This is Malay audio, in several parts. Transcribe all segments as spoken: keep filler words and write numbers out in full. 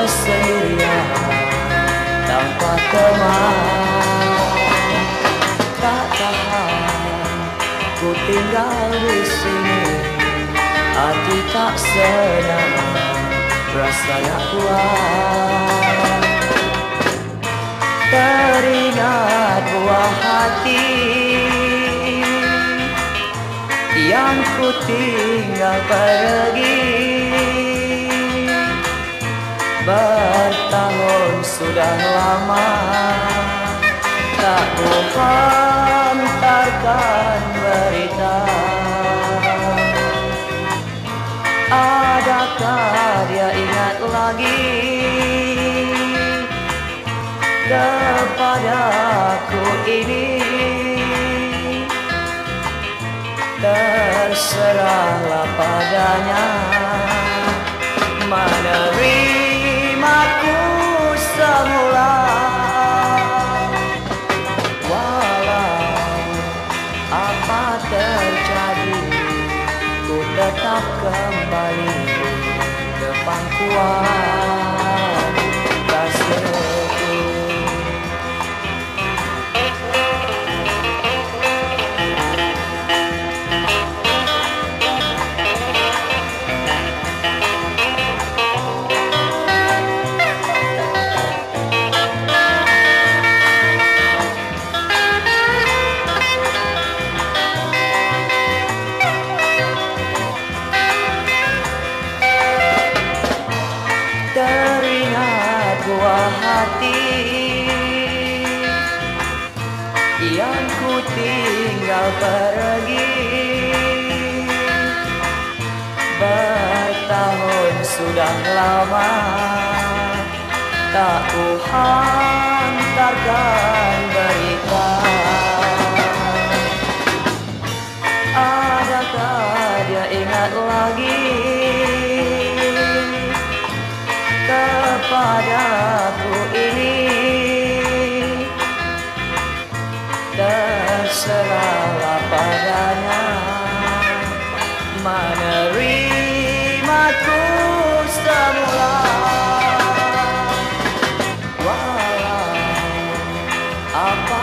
sendirian tanpa teman. Tak tahan ku tinggal di sini, hati tak senang, rasanya kuat. Teringat buah hati yang ku tinggal pergi. Bertahun sudah lama tak ku hantarkan berita. Adakah dia ingat lagi kepadaku ini? Terserahlah padanya menerimaku semula. Walau apa terjadi, ku tetap kembali ke pangkuan kasihku. Teringat buah hati yang ku tinggal pergi. Bertahun sudah lama tak ku hantarkan berita. Adakah dia ingat lagi kepadaku ini? Terserahlah padanya menerimaku semula. Walau apa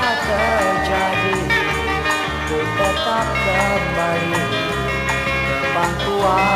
terjadi, ku tetap kembali ke pangkuan